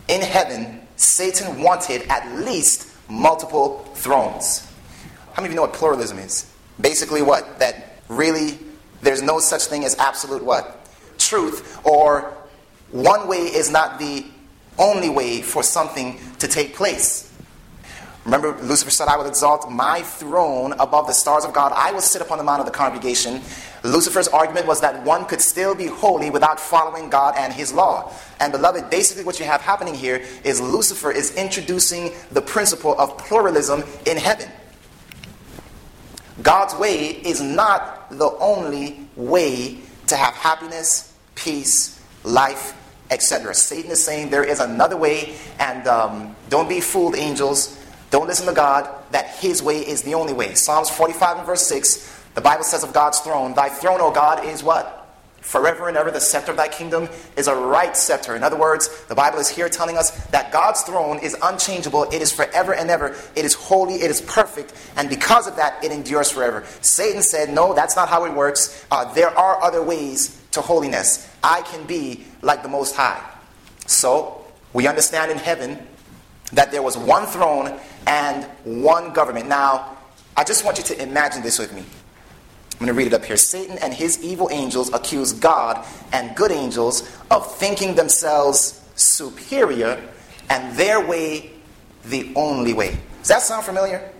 in heaven, Satan wanted at least multiple thrones. How many of you know what pluralism is? Basically what? That really there's no such thing as absolute what? Truth. Or one way is not the only way for something to take place. Remember, Lucifer said, I will exalt my throne above the stars of God. I will sit upon the mount of the congregation. Lucifer's argument was that one could still be holy without following God and his law. And beloved, basically what you have happening here is Lucifer is introducing the principle of pluralism in heaven. God's way is not the only way to have happiness, peace, life, etc. Satan is saying there is another way, and don't be fooled, angels. Don't listen to God, that his way is the only way. Psalms 45 and verse 6, the Bible says of God's throne, thy throne, O God, is what? Forever and ever. The scepter of thy kingdom is a right scepter. In other words, the Bible is here telling us that God's throne is unchangeable. It is forever and ever. It is holy. It is perfect. And because of that, it endures forever. Satan said, no, that's not how it works. There are other ways to holiness. I can be like the Most High. So, we understand in heaven that there was one throne and one government. Now, I just want you to imagine this with me. I'm going to read it up here. Satan and his evil angels accuse God and good angels of thinking themselves superior and their way the only way. Does that sound familiar?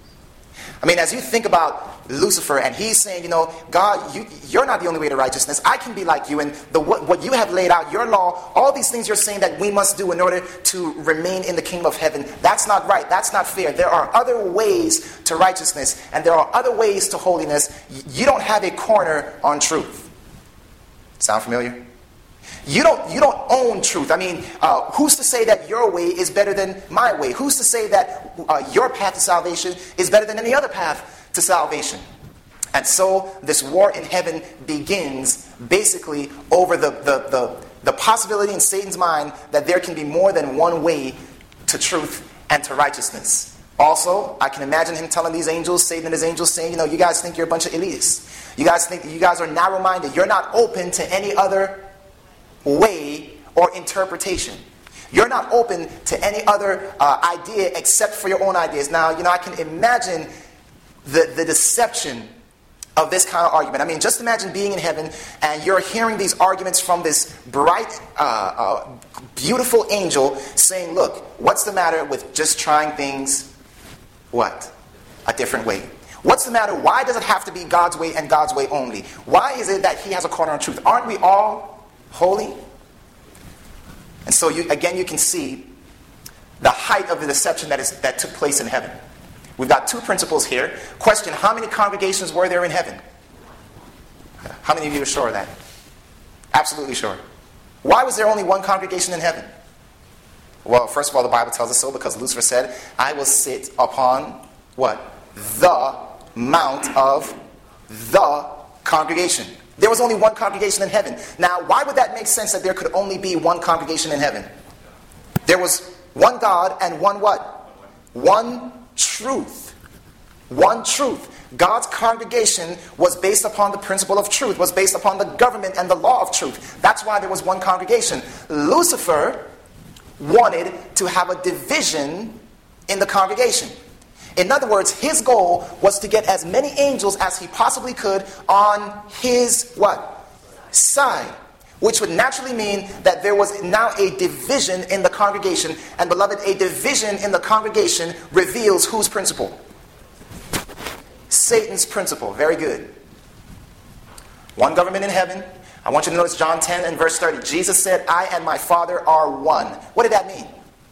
I mean, as you think about Lucifer, and he's saying, God, you're not the only way to righteousness. I can be like you, and what you have laid out, your law, all these things you're saying that we must do in order to remain in the kingdom of heaven, that's not right. That's not fair. There are other ways to righteousness, and there are other ways to holiness. You don't have a corner on truth. Sound familiar? You don't own truth. I mean, who's to say that your way is better than my way? Who's to say that your path to salvation is better than any other path to salvation? And so this war in heaven begins basically over the possibility in Satan's mind that there can be more than one way to truth and to righteousness. Also, I can imagine him telling these angels, Satan and his angels, saying, you guys think you're a bunch of elitists. You guys think that you guys are narrow-minded. You're not open to any other way or interpretation. You're not open to any other idea except for your own ideas. Now, I can imagine the deception of this kind of argument. I mean, just imagine being in heaven and you're hearing these arguments from this bright, beautiful angel saying, look, what's the matter with just trying things, what? A different way. What's the matter? Why does it have to be God's way and God's way only? Why is it that he has a corner on truth? Aren't we all holy? And so you can see the height of the deception that took place in heaven. We've got two principles here. Question, how many congregations were there in heaven? How many of you are sure of that? Absolutely sure. Why was there only one congregation in heaven? Well, first of all, the Bible tells us so because Lucifer said, I will sit upon what? The mount of the congregation. There was only one congregation in heaven. Now, why would that make sense that there could only be one congregation in heaven? There was one God and one what? One truth. One truth. God's congregation was based upon the principle of truth, was based upon the government and the law of truth. That's why there was one congregation. Lucifer wanted to have a division in the congregation. In other words, his goal was to get as many angels as he possibly could on his what? Side. Which would naturally mean that there was now a division in the congregation. And beloved, a division in the congregation reveals whose principle? Satan's principle. Very good. One government in heaven. I want you to notice John 10 and verse 30. Jesus said, I and my Father are one. What did that mean?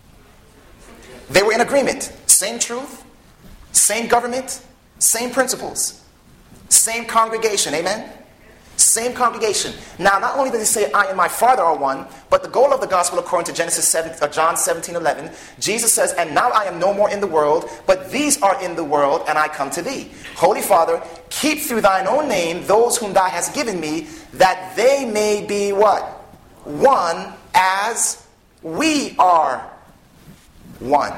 They were in agreement. Same truth, same government, same principles, same congregation. Amen? Same congregation. Now, not only does he say, I and my Father are one, but the goal of the gospel, according to John 17:11, Jesus says, and now I am no more in the world, but these are in the world, and I come to thee. Holy Father, keep through thine own name those whom thou hast given me, that they may be what? One, as we are one.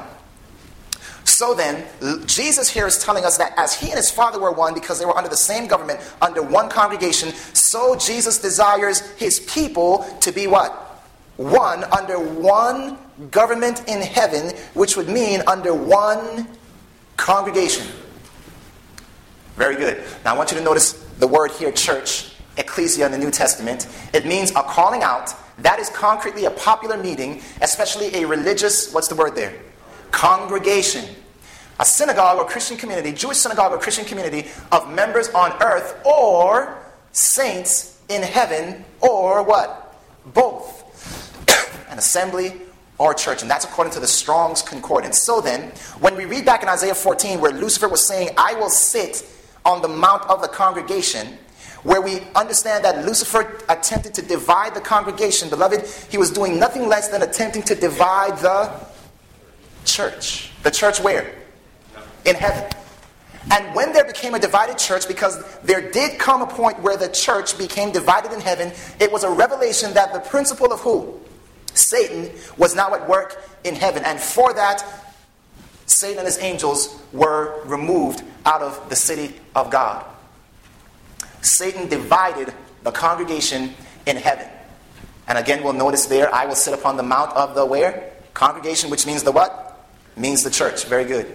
So then, Jesus here is telling us that as he and his Father were one because they were under the same government, under one congregation, so Jesus desires his people to be what? one, under one government in heaven, which would mean under one congregation. Very good. Now I want you to notice the word here, church, ecclesia in the New Testament. It means a calling out. That is concretely a popular meeting, especially a religious, what's the word there? Congregation. A synagogue or Christian community, Jewish synagogue or Christian community of members on earth or saints in heaven or what? Both. An assembly or church. And that's according to the Strong's Concordance. So then, when we read back in Isaiah 14 where Lucifer was saying, I will sit on the mount of the congregation, where we understand that Lucifer attempted to divide the congregation, beloved, he was doing nothing less than attempting to divide the church. The church where? In heaven. And when there became a divided church, because there did come a point where the church became divided in heaven, it was a revelation that the principle of who? Satan was now at work in heaven. And for that, Satan and his angels were removed out of the city of God. Satan divided the congregation in heaven. And again, we'll notice there, I will sit upon the mount of the where? Congregation, which means the what? Means the church. Very good.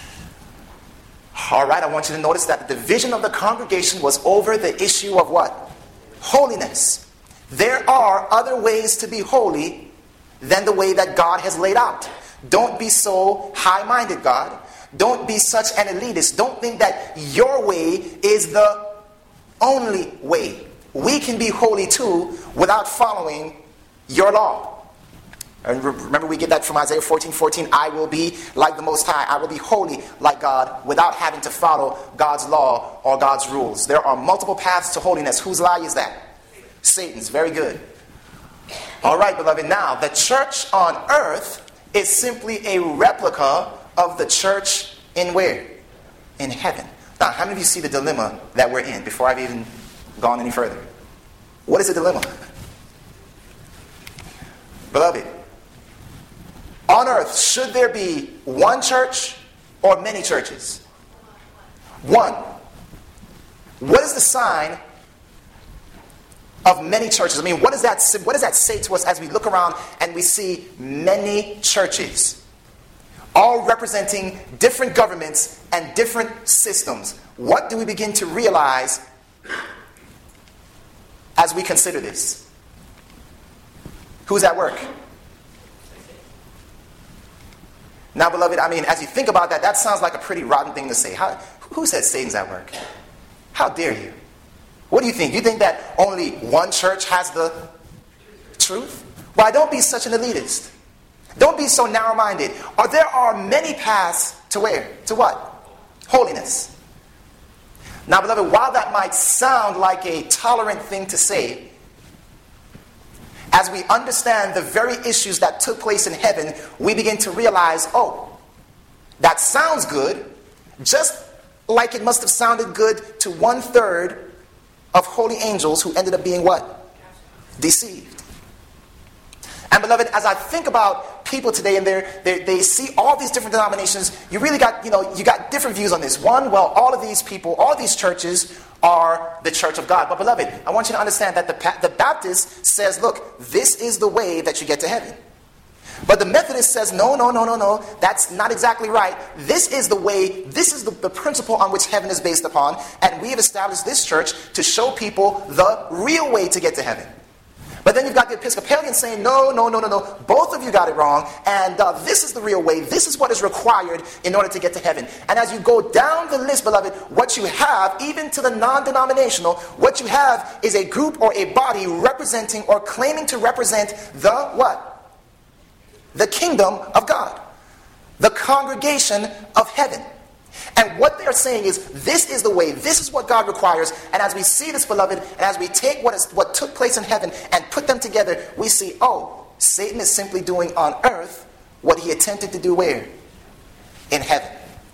All right, I want you to notice that the division of the congregation was over the issue of what? Holiness. There are other ways to be holy than the way that God has laid out. Don't be so high-minded, God. Don't be such an elitist. Don't think that your way is the only way. We can be holy too without following your law. And remember, we get that from Isaiah 14:14. I will be like the Most High. I will be holy like God without having to follow God's law or God's rules. There are multiple paths to holiness. Whose lie is that? Satan's. Very good. All right, beloved. Now, the church on earth is simply a replica of the church in where? In heaven. Now, how many of you see the dilemma that we're in before I've even gone any further? What is the dilemma? Beloved, on earth, should there be one church or many churches? One. What is the sign of many churches? I mean, what does that say to us as we look around and we see many churches, all representing different governments and different systems? What do we begin to realize as we consider this? Who's at work? Now, beloved, I mean, as you think about that, that sounds like a pretty rotten thing to say. Who said Satan's at work? How dare you? What do you think? You think that only one church has the truth? Why, don't be such an elitist. Don't be so narrow-minded. Or there are many paths to where? To what? Holiness. Now, beloved, while that might sound like a tolerant thing to say, as we understand the very issues that took place in heaven, we begin to realize, oh, that sounds good, just like it must have sounded good to 1/3 of holy angels who ended up being what? Deceived. And beloved, as I think about people today and they see all these different denominations, you really got, you got different views on this. One, well, all of these people, all of these churches are the church of God. But beloved, I want you to understand that the Baptist says, look, this is the way that you get to heaven. But the Methodist says, no, that's not exactly right. This is the way, this is the principle on which heaven is based upon, and we have established this church to show people the real way to get to heaven. But then you've got the Episcopalians saying, no, both of you got it wrong, and this is the real way. This is what is required in order to get to heaven. And as you go down the list, beloved, what you have, even to the non-denominational, what you have is a group or a body representing or claiming to represent the what? The kingdom of God. The congregation of heaven. And what they're saying is, this is the way, this is what God requires. And as we see this, beloved, and as we take what took place in heaven and put them together, we see, oh, Satan is simply doing on earth what he attempted to do where? In heaven.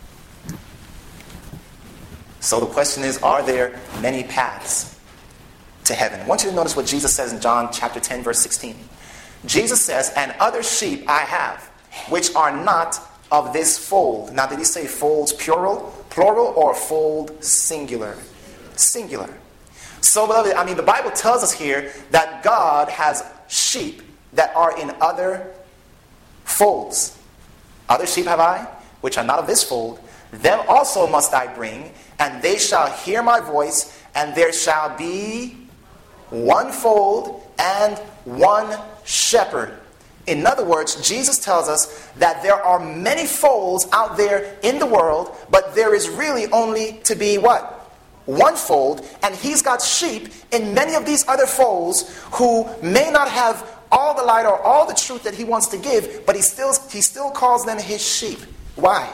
So the question is, are there many paths to heaven? I want you to notice what Jesus says in John chapter 10, verse 16. Jesus says, and other sheep I have, which are not of this fold. Now, did he say folds plural, or fold singular? Singular. So, beloved, I mean, the Bible tells us here that God has sheep that are in other folds. Other sheep have I, which are not of this fold. Them also must I bring, and they shall hear my voice, and there shall be one fold and one shepherd. In other words, Jesus tells us that there are many folds out there in the world, but there is really only to be what? One fold, and he's got sheep in many of these other folds who may not have all the light or all the truth that he wants to give, but he still calls them his sheep. Why?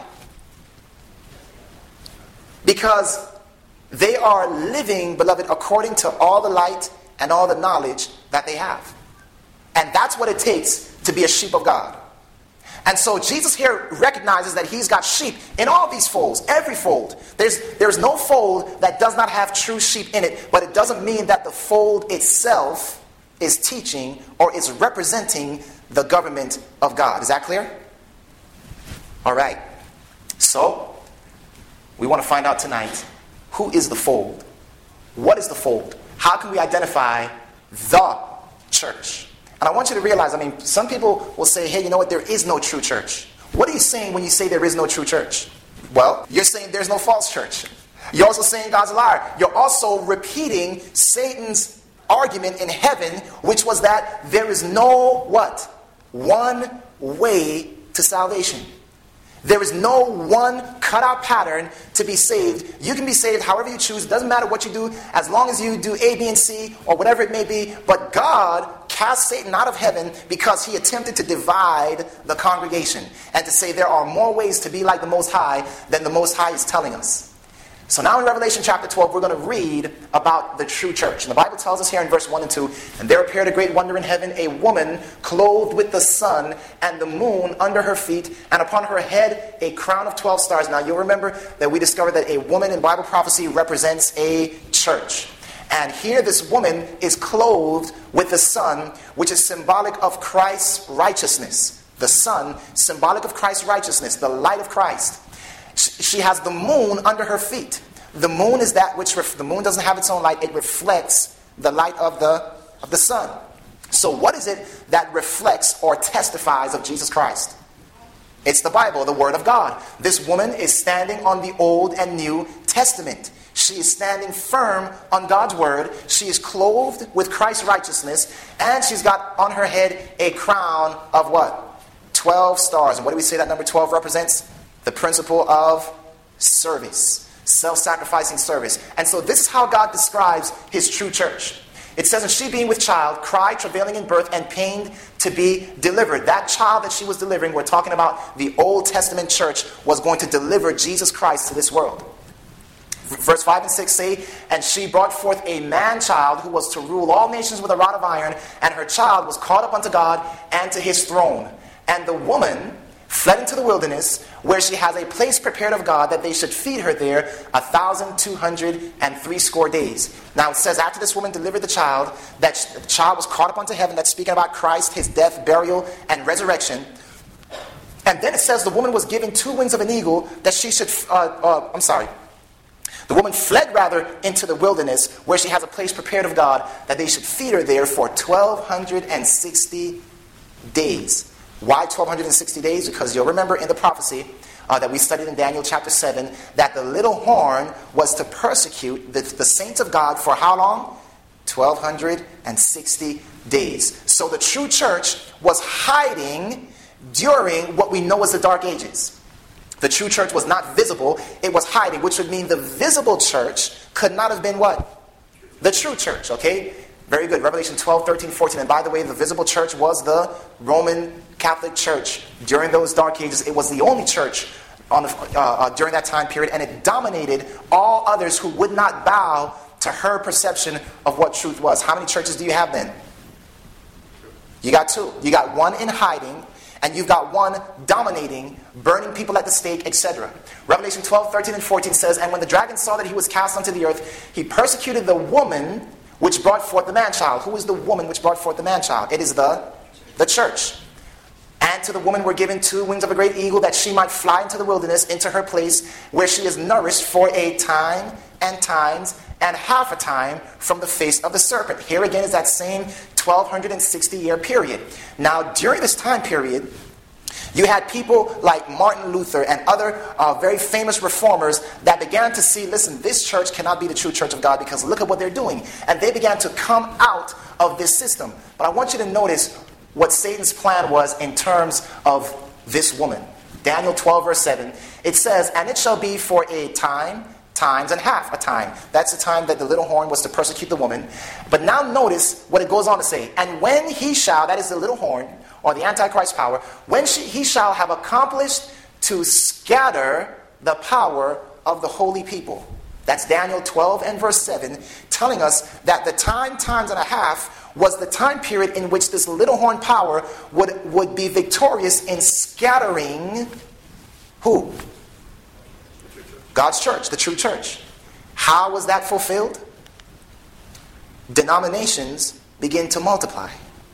Because they are living, beloved, according to all the light and all the knowledge that they have. And that's what it takes to be a sheep of God. And so Jesus here recognizes that he's got sheep in all these folds, every fold. There's no fold that does not have true sheep in it, but it doesn't mean that the fold itself is teaching or is representing the government of God. Is that clear? All right. So, we want to find out tonight, who is the fold? What is the fold? How can we identify the church? And I want you to realize, some people will say, hey, you know what, there is no true church. What are you saying when you say there is no true church? Well, you're saying there's no false church. You're also saying God's a liar. You're also repeating Satan's argument in heaven, which was that there is no, what? One way to salvation. There is no one cutout pattern to be saved. You can be saved however you choose. It doesn't matter what you do, as long as you do A, B, and C, or whatever it may be. But God cast Satan out of heaven because he attempted to divide the congregation and to say there are more ways to be like the Most High than the Most High is telling us. So now in Revelation chapter 12, we're going to read about the true church. And the Bible tells us here in verse 1 and 2, and there appeared a great wonder in heaven, a woman clothed with the sun and the moon under her feet, and upon her head a crown of 12 stars. Now you'll remember that we discovered that a woman in Bible prophecy represents a church. And here this woman is clothed with the sun, which is symbolic of Christ's righteousness. The sun, symbolic of Christ's righteousness, the light of Christ. She has the moon under her feet. The moon is that which, the moon doesn't have its own light. It reflects the light of the sun. So what is it that reflects or testifies of Jesus Christ? It's the Bible, the Word of God. This woman is standing on the Old and New Testament. She is standing firm on God's Word. She is clothed with Christ's righteousness. And she's got on her head a crown of what? 12 stars. And what do we say that number 12 represents? The principle of service. Self-sacrificing service. And so this is how God describes his true church. It says, and she being with child, cried, travailing in birth, and pained to be delivered. That child that she was delivering, we're talking about the Old Testament church, was going to deliver Jesus Christ to this world. Verse 5 and 6 say, and she brought forth a man-child who was to rule all nations with a rod of iron, and her child was caught up unto God and to his throne. And the woman fled into the wilderness, where she has a place prepared of God, that they should feed her there 1,260 days. Now it says, after this woman delivered the child, that the child was caught up unto heaven. That's speaking about Christ, his death, burial, and resurrection. And then it says the woman was given 2 wings of an eagle, that she should, the woman fled rather into the wilderness, where she has a place prepared of God, that they should feed her there for 1,260 days. Why 1,260 days? Because you'll remember in the prophecy that we studied in Daniel chapter 7, that the little horn was to persecute the saints of God for how long? 1,260 days. So the true church was hiding during what we know as the Dark Ages. The true church was not visible, it was hiding, which would mean the visible church could not have been what? The true church, okay? Very good. Revelation 12, 13, 14. And by the way, the visible church was the Roman Catholic Church. During those Dark Ages, it was the only church during that time period, and it dominated all others who would not bow to her perception of what truth was. How many churches do you have then? You got 2. You got one in hiding, and you've got one dominating, burning people at the stake, etc. Revelation 12, 13, and 14 says, and when the dragon saw that he was cast unto the earth, he persecuted the woman which brought forth the man-child. Who is the woman which brought forth the man-child? It is the church. And to the woman were given 2 wings of a great eagle, that she might fly into the wilderness, into her place, where she is nourished for a time and times and half a time from the face of the serpent. Here again is that same 1260-year period. Now, during this time period, you had people like Martin Luther and other very famous reformers that began to see, listen, this church cannot be the true church of God because look at what they're doing. And they began to come out of this system. But I want you to notice what Satan's plan was in terms of this woman. Daniel 12 verse 7, it says, and it shall be for a time, times, and half a time. That's the time that the little horn was to persecute the woman. But now notice what it goes on to say. And when he shall, that is the little horn, or the Antichrist power, when he shall have accomplished to scatter the power of the holy people. That's Daniel 12 and verse 7, telling us that the time, times, and a half was the time period in which this little horn power would be victorious in scattering who? God's church, the true church. How was that fulfilled? Denominations begin to multiply.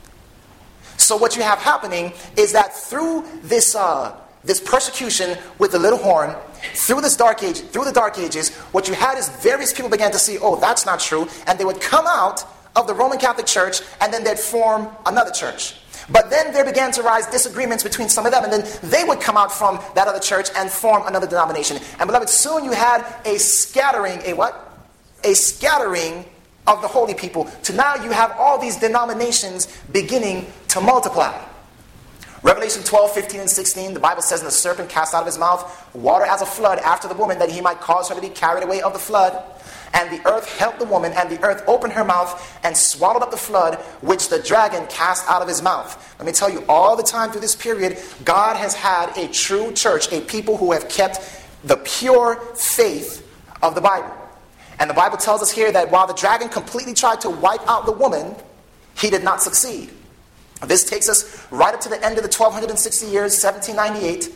So what you have happening is that through this persecution with the little horn, through the dark ages, what you had is various people began to see, oh, that's not true, and they would come out of the Roman Catholic Church, and then they'd form another church. But then there began to rise disagreements between some of them, and then they would come out from that other church and form another denomination. And beloved, soon you had a scattering, a what? A scattering of the holy people. To now you have all these denominations beginning to multiply. Revelation 12, 15, and 16, the Bible says, and the serpent cast out of his mouth water as a flood after the woman, that he might cause her to be carried away of the flood. And the earth helped the woman, and the earth opened her mouth and swallowed up the flood, which the dragon cast out of his mouth. Let me tell you, all the time through this period, God has had a true church, a people who have kept the pure faith of the Bible. And the Bible tells us here that while the dragon completely tried to wipe out the woman, he did not succeed. This takes us right up to the end of the 1260 years, 1798.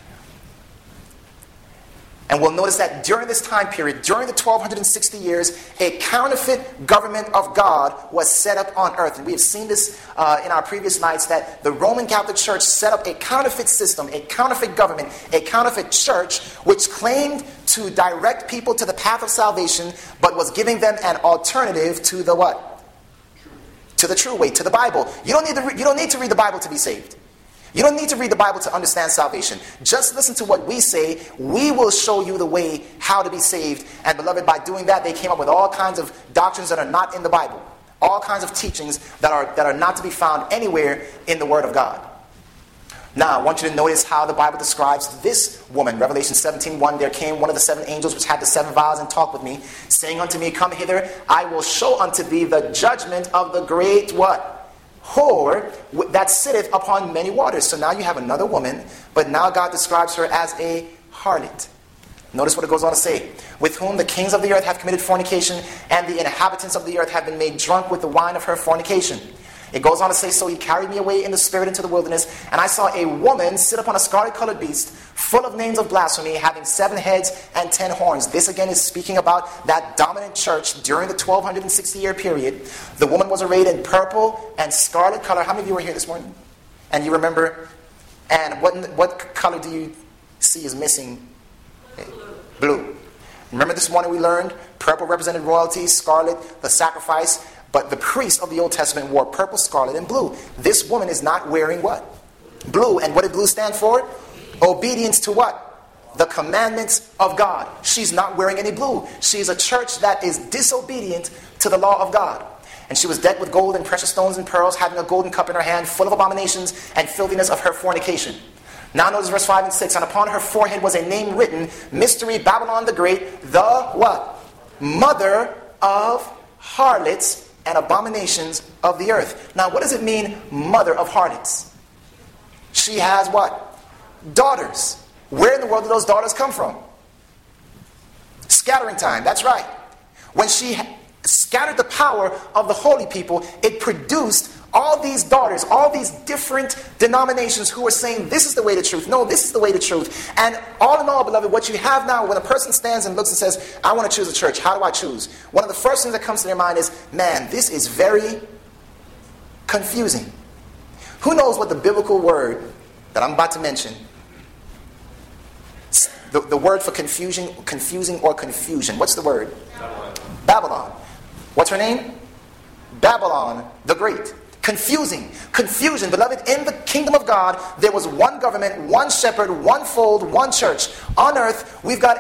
And we'll notice that during this time period, during the 1260 years, a counterfeit government of God was set up on earth. And we have seen this in our previous nights, that the Roman Catholic Church set up a counterfeit system, a counterfeit government, a counterfeit church, which claimed to direct people to the path of salvation, but was giving them an alternative to the what? To the true way, to the Bible. You don't need to read the Bible to be saved. You don't need to read the Bible to understand salvation. Just listen to what we say. We will show you the way how to be saved. And beloved, by doing that, they came up with all kinds of doctrines that are not in the Bible. All kinds of teachings that are not to be found anywhere in the Word of God. Now, I want you to notice how the Bible describes this woman. Revelation 17:1, there came one of the 7 angels which had the 7 vials and talked with me, saying unto me, come hither, I will show unto thee the judgment of the great what? Whore that sitteth upon many waters. So now you have another woman, but now God describes her as a harlot. Notice what it goes on to say. With whom the kings of the earth have committed fornication, and the inhabitants of the earth have been made drunk with the wine of her fornication. It goes on to say, so he carried me away in the spirit into the wilderness, and I saw a woman sit upon a scarlet-colored beast, full of names of blasphemy, having 7 heads and 10 horns. This again is speaking about that dominant church during the 1260-year period. The woman was arrayed in purple and scarlet color. How many of you were here this morning? And you remember? And what color do you see is missing? Blue. Remember this morning we learned purple represented royalty, scarlet the sacrifice. But the priests of the Old Testament wore purple, scarlet, and blue. This woman is not wearing what? Blue. And what did blue stand for? Obedience to what? The commandments of God. She's not wearing any blue. She's a church that is disobedient to the law of God. And she was decked with gold and precious stones and pearls, having a golden cup in her hand, full of abominations and filthiness of her fornication. Now notice verse 5 and 6. And upon her forehead was a name written, Mystery, Babylon the Great, the what? Mother of harlots and abominations of the earth. Now, what does it mean, mother of harlots? She has what? Daughters. Where in the world do those daughters come from? Scattering time, that's right. When she scattered the power of the holy people, it produced all these daughters, all these different denominations who are saying, this is the way to truth. No, this is the way to truth. And all in all, beloved, what you have now, when a person stands and looks and says, I want to choose a church, how do I choose? One of the first things that comes to their mind is, man, this is very confusing. Who knows what the biblical word that I'm about to mention, the word for confusing or confusion, what's the word? Babylon. What's her name? Babylon the Great. Confusion. Beloved, in the kingdom of God, there was one government, one shepherd, one fold, one church. On earth, we've got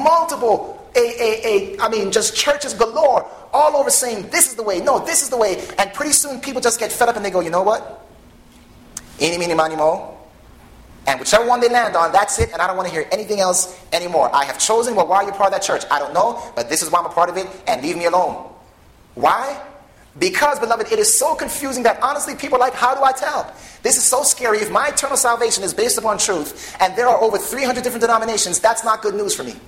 just churches galore all over saying, this is the way, no, this is the way. And pretty soon people just get fed up and they go, you know what? Eeny, meeny, miny, mo. And whichever one they land on, that's it, and I don't want to hear anything else anymore. I have chosen, well, why are you part of that church? I don't know, but this is why I'm a part of it, and leave me alone. Why? Because, beloved, it is so confusing that honestly people are like, how do I tell? This is so scary. If my eternal salvation is based upon truth, and there are over 300 different denominations, that's not good news for me.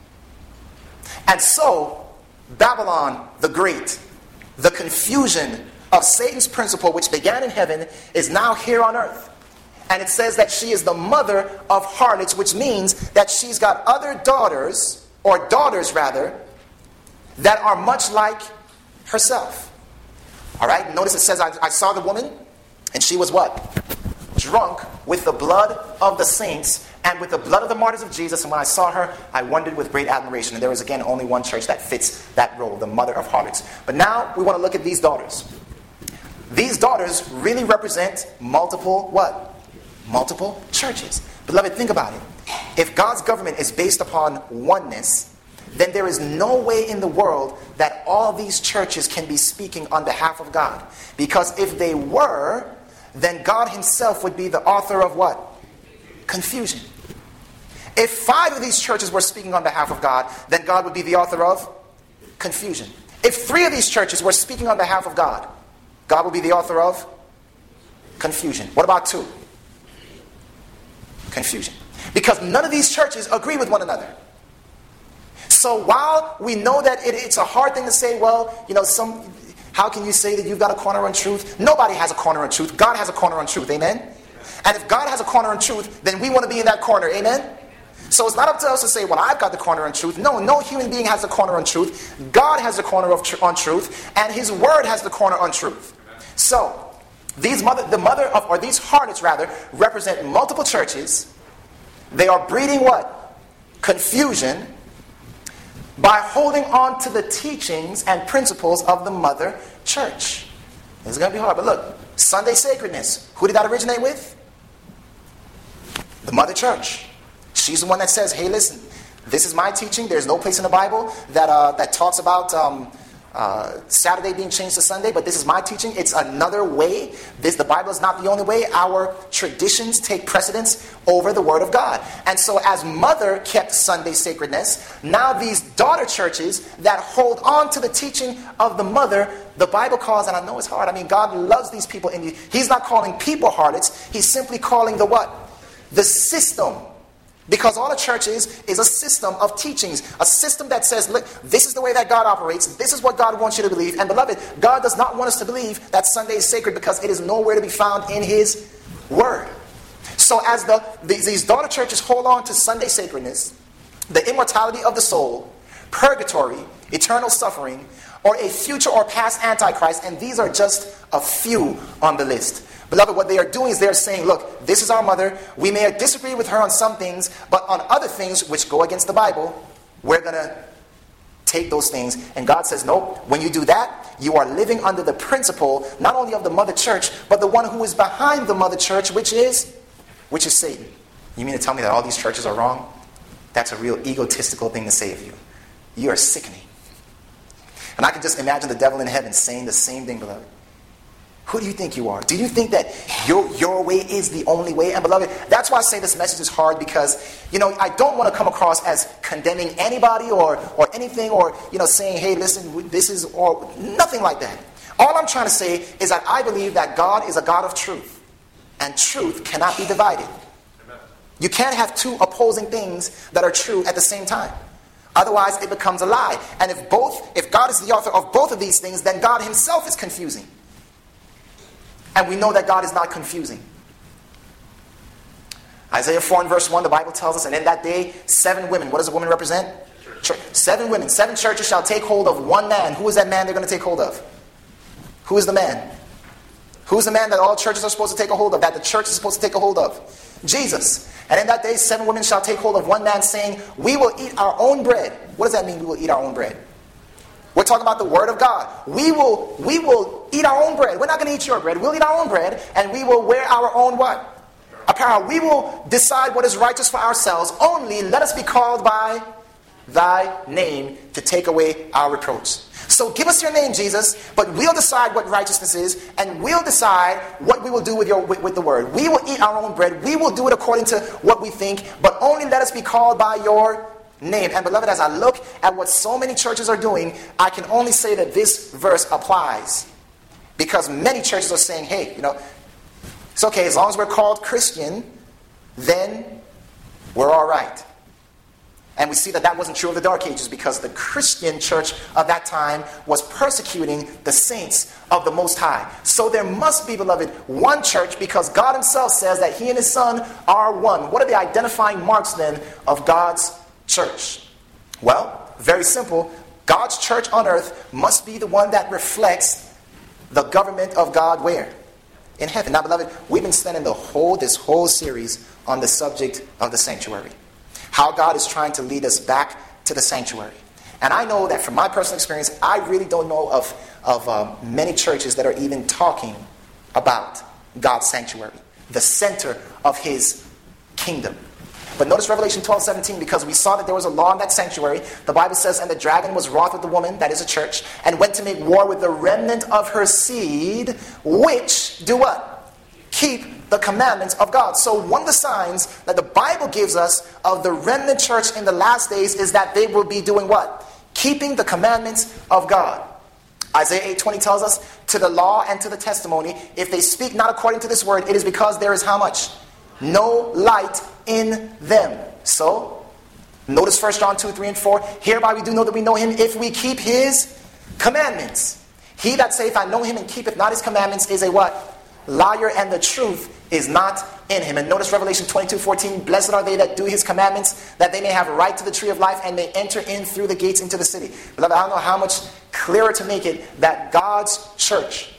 And so, Babylon the Great, the confusion of Satan's principle, which began in heaven, is now here on earth. And it says that she is the mother of harlots, which means that she's got other daughters, or daughters rather, that are much like herself. All right, notice it says, I saw the woman, and she was what? Drunk with the blood of the saints and with the blood of the martyrs of Jesus. And when I saw her, I wondered with great admiration. And there is again only one church that fits that role, the mother of harlots. But now we want to look at these daughters. These daughters really represent multiple what? Multiple churches. Beloved, think about it. If God's government is based upon oneness, then there is no way in the world that all these churches can be speaking on behalf of God. Because if they were, then God himself would be the author of what? Confusion. If 5 of these churches were speaking on behalf of God, then God would be the author of confusion. If 3 of these churches were speaking on behalf of God, God would be the author of confusion. What about 2? Confusion. Because none of these churches agree with one another. So while we know that it's a hard thing to say, well, how can you say that you've got a corner on truth? Nobody has a corner on truth. God has a corner on truth. Amen? And if God has a corner on truth, then we want to be in that corner. Amen? So it's not up to us to say, well, I've got the corner on truth. No human being has the corner on truth. God has the corner on truth, and his word has the corner on truth. So these harlots represent multiple churches. They are breeding what? Confusion by holding on to the teachings and principles of the mother church. It's going to be hard, but look, Sunday sacredness. Who did that originate with? The mother church. She's the one that says, hey, listen, this is my teaching. There's no place in the Bible that talks about Saturday being changed to Sunday, but this is my teaching. It's another way. The Bible is not the only way. Our traditions take precedence over the Word of God. And so as mother kept Sunday sacredness, now these daughter churches that hold on to the teaching of the mother, the Bible calls, and I know it's hard, God loves these people. He's not calling people harlots. He's simply calling the what? The system. Because all a church is a system of teachings. A system that says, look, this is the way that God operates. This is what God wants you to believe. And beloved, God does not want us to believe that Sunday is sacred because it is nowhere to be found in his word. So as these daughter churches hold on to Sunday sacredness, the immortality of the soul, purgatory, eternal suffering, or a future or past antichrist, and these are just a few on the list. Beloved, what they are doing is they are saying, look, this is our mother. We may disagree with her on some things, but on other things which go against the Bible, we're going to take those things. And God says, nope, when you do that, you are living under the principle, not only of the mother church, but the one who is behind the mother church, which is Satan. You mean to tell me that all these churches are wrong? That's a real egotistical thing to say of you. You are sickening. And I can just imagine the devil in heaven saying the same thing, beloved. Who do you think you are? Do you think that your way is the only way? And beloved, that's why I say this message is hard because, I don't want to come across as condemning anybody or anything or, saying, hey, listen, this is, or nothing like that. All I'm trying to say is that I believe that God is a God of truth. And truth cannot be divided. Amen. You can't have 2 opposing things that are true at the same time. Otherwise, it becomes a lie. And if God is the author of both of these things, then God himself is confusing. And we know that God is not confusing. Isaiah 4 and verse 1, the Bible tells us, and in that day, 7 women. What does a woman represent? Church. 7 women. 7 churches shall take hold of one man. Who is that man they're going to take hold of? Who is the man? Who is the man that all churches are supposed to take a hold of? That the church is supposed to take a hold of? Jesus. And in that day, 7 women shall take hold of one man, saying, we will eat our own bread. What does that mean, we will eat our own bread? We're talking about the word of God. We will eat our own bread. We're not going to eat your bread. We'll eat our own bread, and we will wear our own what? Apparel. We will decide what is righteous for ourselves. Only let us be called by thy name to take away our reproach. So give us your name, Jesus, but we'll decide what righteousness is, and we'll decide what we will do with the word. We will eat our own bread. We will do it according to what we think, but only let us be called by your name. And beloved, as I look at what so many churches are doing, I can only say that this verse applies. Because many churches are saying, hey, it's okay, as long as we're called Christian, then we're all right. And we see that that wasn't true of the Dark Ages, because the Christian church of that time was persecuting the saints of the Most High. So there must be, beloved, one church, because God himself says that he and his Son are one. What are the identifying marks then of God's church? Well, very simple. God's church on earth must be the one that reflects the government of God where? In heaven. Now, beloved, we've been spending this whole series on the subject of the sanctuary. How God is trying to lead us back to the sanctuary. And I know that from my personal experience, I really don't know of many churches that are even talking about God's sanctuary, the center of his kingdom. But notice Revelation 12:17, because we saw that there was a law in that sanctuary. The Bible says, and the dragon was wroth with the woman, that is a church, and went to make war with the remnant of her seed, which do what? Keep the commandments of God. So one of the signs that the Bible gives us of the remnant church in the last days is that they will be doing what? Keeping the commandments of God. Isaiah 8:20 tells us, to the law and to the testimony, if they speak not according to this word, it is because there is how much? No light in them. So, notice 1 John 2, 3, and 4. Hereby we do know that we know him if we keep his commandments. He that saith, I know him, and keepeth not his commandments is a what? Liar, and the truth is not in him. And notice Revelation 22:14. Blessed are they that do his commandments, that they may have a right to the tree of life, and may enter in through the gates into the city. Beloved, I don't know how much clearer to make it that God's church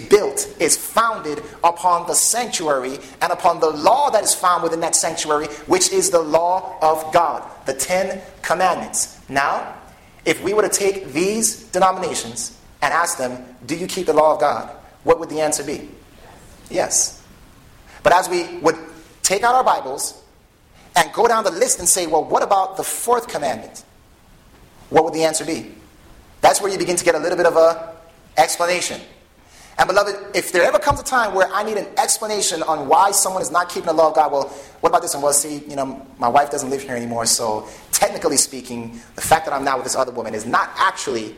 is founded upon the sanctuary and upon the law that is found within that sanctuary, which is the law of God, the 10 commandments. Now, if we were to take these denominations and ask them, do you keep the law of God? What would the answer be? Yes. But as we would take out our Bibles and go down the list and say, well, what about the 4th commandment? What would the answer be? That's where you begin to get a little bit of an explanation. And beloved, if there ever comes a time where I need an explanation on why someone is not keeping the law of God, well, what about this one? Well, see, my wife doesn't live here anymore, so technically speaking, the fact that I'm now with this other woman is not actually...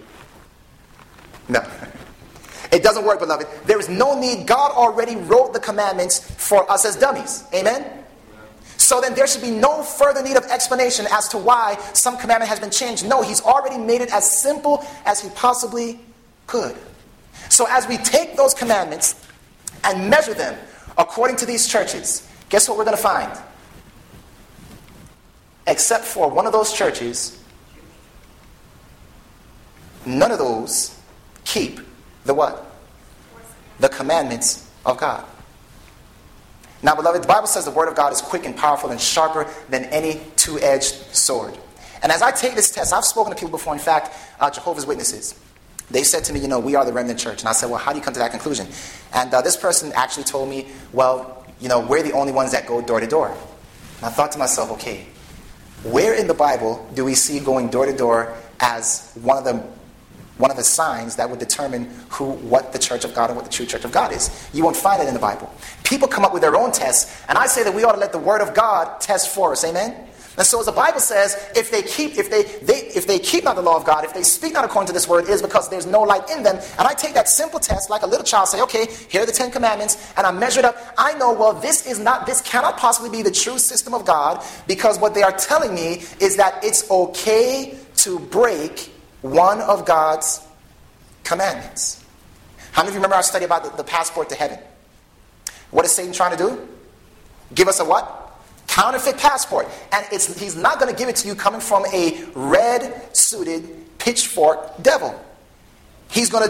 No. It doesn't work, beloved. There is no need. God already wrote the commandments for us as dummies. Amen? So then there should be no further need of explanation as to why some commandment has been changed. No, he's already made it as simple as he possibly could. So as we take those commandments and measure them according to these churches, guess what we're going to find? Except for one of those churches, none of those keep the what? The commandments of God. Now, beloved, the Bible says the word of God is quick and powerful and sharper than any two-edged sword. And as I take this test, I've spoken to people before, in fact, Jehovah's Witnesses. They said to me, we are the remnant church. And I said, well, how do you come to that conclusion? And this person actually told me, well, we're the only ones that go door to door. And I thought to myself, okay, where in the Bible do we see going door to door as one of the signs that would determine what the church of God and what the true church of God is? You won't find it in the Bible. People come up with their own tests, and I say that we ought to let the word of God test for us. Amen? And so as the Bible says, if they keep not the law of God, if they speak not according to this word, it is because there's no light in them. And I take that simple test like a little child, say, okay, here are the 10 commandments, and I measure it up. I know, well, this cannot possibly be the true system of God, because what they are telling me is that it's okay to break one of God's commandments. How many of you remember our study about the passport to heaven? What is Satan trying to do? Give us a what? Counterfeit passport. And he's not going to give it to you coming from a red-suited, pitchfork devil. He's going to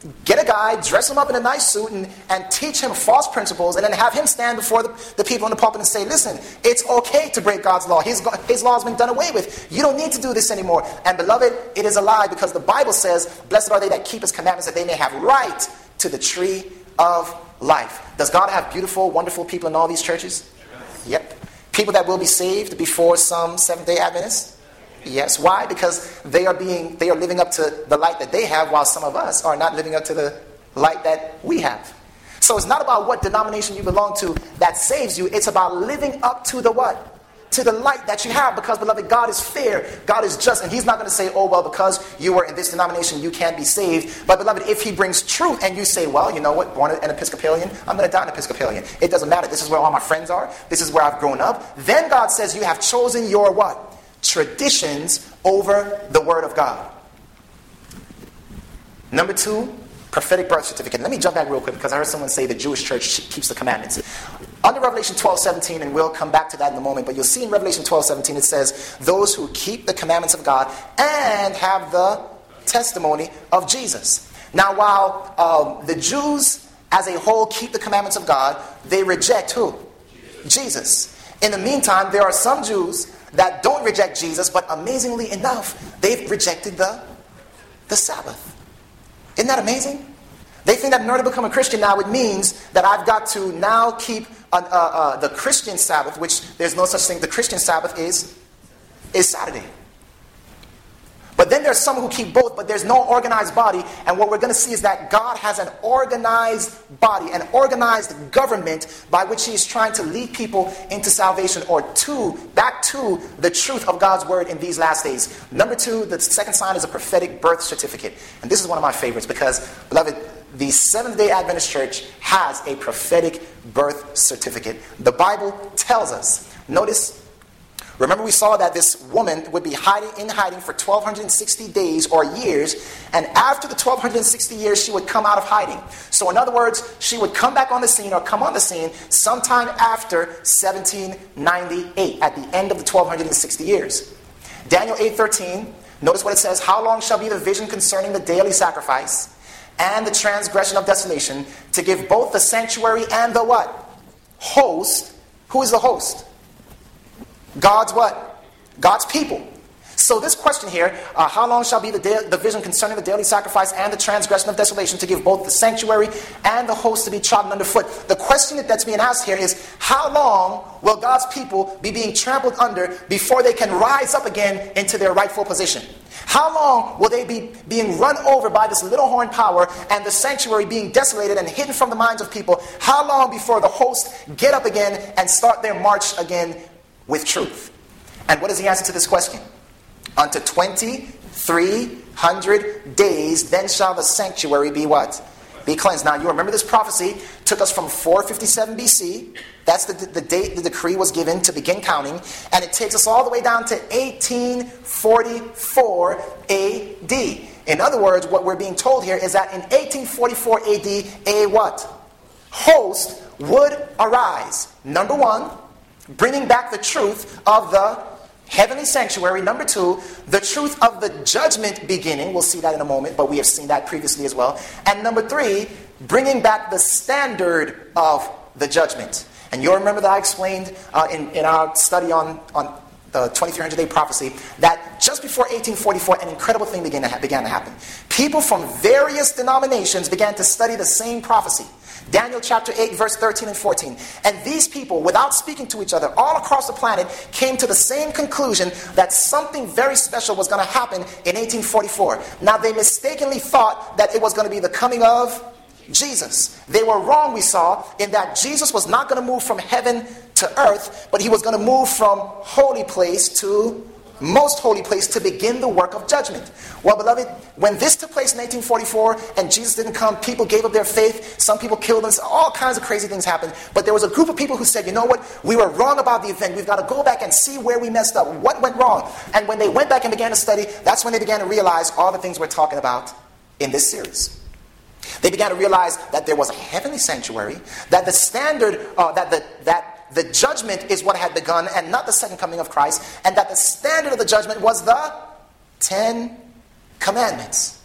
get a guy, dress him up in a nice suit, and teach him false principles, and then have him stand before the people in the pulpit and say, listen, it's okay to break God's law. His law has been done away with. You don't need to do this anymore. And beloved, it is a lie, because the Bible says, blessed are they that keep his commandments, that they may have right to the tree of life. Does God have beautiful, wonderful people in all these churches? Yep. People that will be saved before some Seventh-day Adventists? Yes. Why? Because they are living up to the light that they have, while some of us are not living up to the light that we have. So it's not about what denomination you belong to that saves you. It's about living up to the what? To the light that you have. Because, beloved, God is fair. God is just. And he's not going to say, oh, well, because you were in this denomination, you can't be saved. But, beloved, if he brings truth and you say, well, you know what, born an Episcopalian, I'm going to die an Episcopalian. It doesn't matter. This is where all my friends are. This is where I've grown up. Then God says you have chosen your what? Traditions over the Word of God. Number 2, prophetic birth certificate. Let me jump back real quick, because I heard someone say the Jewish church keeps the commandments. Under Revelation 12:17, and we'll come back to that in a moment, but you'll see in Revelation 12:17 it says, those who keep the commandments of God and have the testimony of Jesus. Now, while the Jews as a whole keep the commandments of God, they reject who? Jesus. In the meantime, there are some Jews that don't reject Jesus, but amazingly enough, they've rejected the Sabbath. Isn't that amazing? They think that in order to become a Christian now, it means that I've got to now keep the Christian Sabbath, which there's no such thing. The Christian Sabbath is Saturday. But then there's some who keep both, but there's no organized body. And what we're going to see is that God has an organized body, an organized government by which he is trying to lead people into salvation, or back to the truth of God's word in these last days. Number 2, the second sign is a prophetic birth certificate. And this is one of my favorites because, beloved, the Seventh-day Adventist Church has a prophetic birth certificate. The Bible tells us, notice, remember we saw that this woman would be in hiding for 1,260 days or years, and after the 1,260 years she would come out of hiding. So in other words, she would come back on the scene, or come on the scene sometime after 1798, at the end of the 1,260 years. Daniel 8:13, notice what it says, how long shall be the vision concerning the daily sacrifice and the transgression of desolation, to give both the sanctuary and the what? Host. Who is the host? God's what? God's people. So this question here, how long shall be the vision concerning the daily sacrifice and the transgression of desolation, to give both the sanctuary and the host to be trodden underfoot? The question that's being asked here is, how long will God's people be being trampled under before they can rise up again into their rightful position? How long will they be being run over by this little horn power, and the sanctuary being desolated and hidden from the minds of people? How long before the host get up again and start their march again with truth? And what is the answer to this question? Unto 2,300 days, then shall the sanctuary be what? Be cleansed. Now you remember this prophecy took us from 457 BC. That's the date the decree was given to begin counting. And it takes us all the way down to 1844 AD. In other words, what we're being told here is that in 1844 AD, a what? Host would arise. Number 1, bringing back the truth of the heavenly sanctuary. Number 2, the truth of the judgment beginning. We'll see that in a moment, but we have seen that previously as well. And number 3, bringing back the standard of the judgment. And you'll remember that I explained in our study on the 2300-day prophecy that just before 1844, an incredible thing began to happen. People from various denominations began to study the same prophecy. Daniel chapter 8, verse 13 and 14. And these people, without speaking to each other, all across the planet, came to the same conclusion that something very special was going to happen in 1844. Now, they mistakenly thought that it was going to be the coming of Jesus. They were wrong, we saw, in that Jesus was not going to move from heaven to earth, but he was going to move from holy place to most holy place to begin the work of judgment. Well, beloved, when this took place in 1844 and Jesus didn't come, people gave up their faith. Some people killed them. All kinds of crazy things happened. But there was a group of people who said, you know what? We were wrong about the event. We've got to go back and see where we messed up. What went wrong? And when they went back and began to study, that's when they began to realize all the things we're talking about in this series. They began to realize that there was a heavenly sanctuary, that the standard, that the judgment is what had begun and not the second coming of Christ, and that the standard of the judgment was the 10 Commandments.